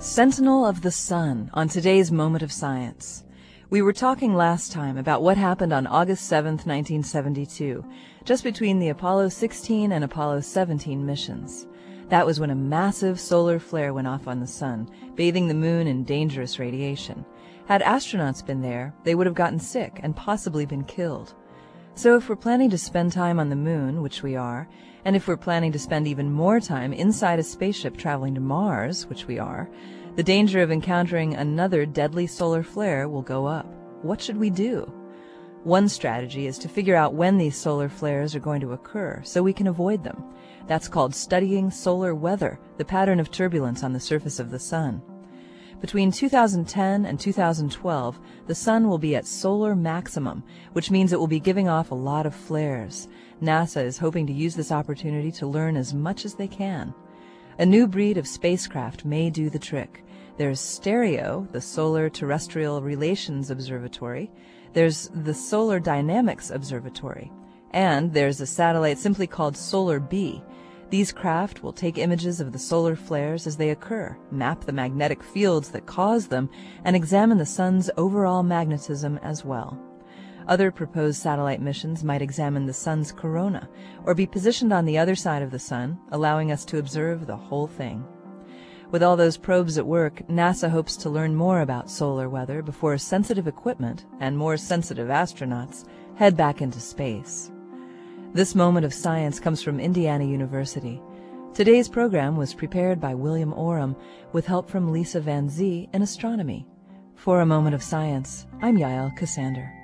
Sentinel of the Sun on today's Moment of Science. We were talking last time about what happened on August 7, 1972, just between the Apollo 16 and Apollo 17 missions. That was when a massive solar flare went off on the sun, bathing the moon in dangerous radiation. Had astronauts been there, they would have gotten sick and possibly been killed. So if we're planning to spend time on the moon, which we are, and if we're planning to spend even more time inside a spaceship traveling to Mars, which we are, the danger of encountering another deadly solar flare will go up. What should we do? One strategy is to figure out when these solar flares are going to occur so we can avoid them. That's called studying solar weather, the pattern of turbulence on the surface of the sun. Between 2010 and 2012, the sun will be at solar maximum, which means it will be giving off a lot of flares. NASA is hoping to use this opportunity to learn as much as they can. A new breed of spacecraft may do the trick. There's STEREO, the Solar Terrestrial Relations Observatory. There's the Solar Dynamics Observatory. And there's a satellite simply called SOLAR-B. These craft will take images of the solar flares as they occur, map the magnetic fields that cause them, and examine the sun's overall magnetism as well. Other proposed satellite missions might examine the sun's corona, or be positioned on the other side of the sun, allowing us to observe the whole thing. With all those probes at work, NASA hopes to learn more about solar weather before sensitive equipment and more sensitive astronauts head back into space. This Moment of Science comes from Indiana University. Today's program was prepared by William Oram with help from Lisa Van Zee in astronomy. For A Moment of Science, I'm Yael Ksander.